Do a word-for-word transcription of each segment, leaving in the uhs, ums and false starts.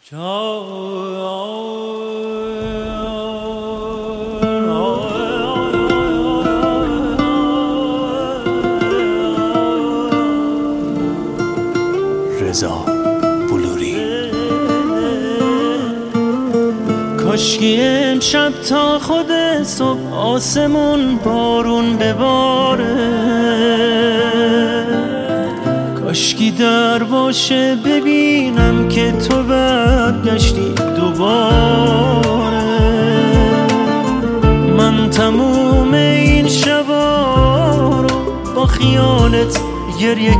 رضا بلوری. کاشکی امشب تا خود صبح آسمون بارون بباره، کاشکی در باشه ببینم که تو برگشتی دوباره. من تموم این شبا رو با خیالت گریه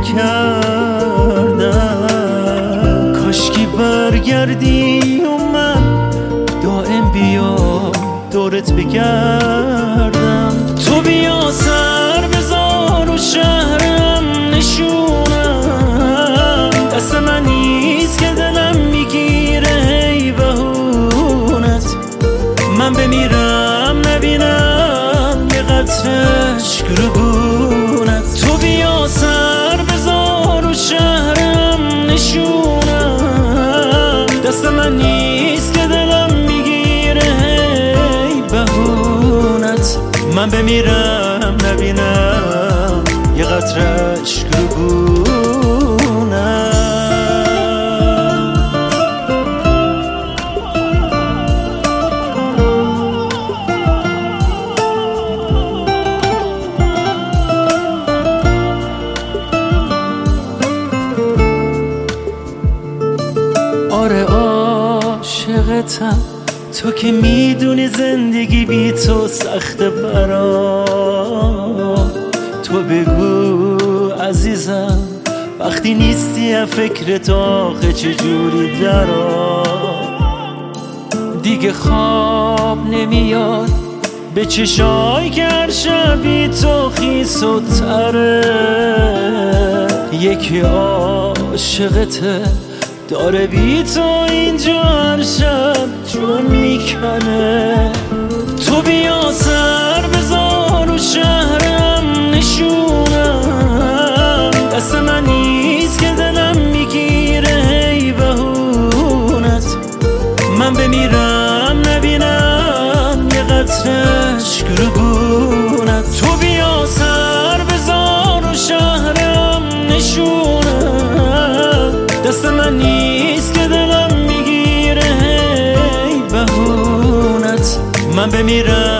کردم، کاشکی برگردی و من دائم بیا دورت بگردم. تو بیا سر بذار و شهرم نشونم، دست من نیست که دلم میگیره هی بهونت. من بمیرم نبینم یه قطره اشک رو گونت. تو بیا سر بذار و شهرم نشونم، دست من نیست که دلم میگیره هی بهونت. من بمیرم نبینم یه قطره اشک رو گونت. آره عاشقتم، تو که میدونی زندگی بی تو سخت برام. تو بگو عزیزم وقتی نیستی فکرت آخه چجوری درام. دیگه خواب نمیاد به چشای که هر شب بی تو خیس و تره. یکی عاشقته داره بی تو اینجا هر شب جون میکنه. تو بیا سر بذار و شهرم نشونم، دست من نیست که دلم میگیره هی بهونت. من بمیرم نبینم یه قطره اشک رو گونت. تو بیا سر بذار و شهرم نشونم، دست من نیست که دلم میگیره هی بهونت. من بمیرم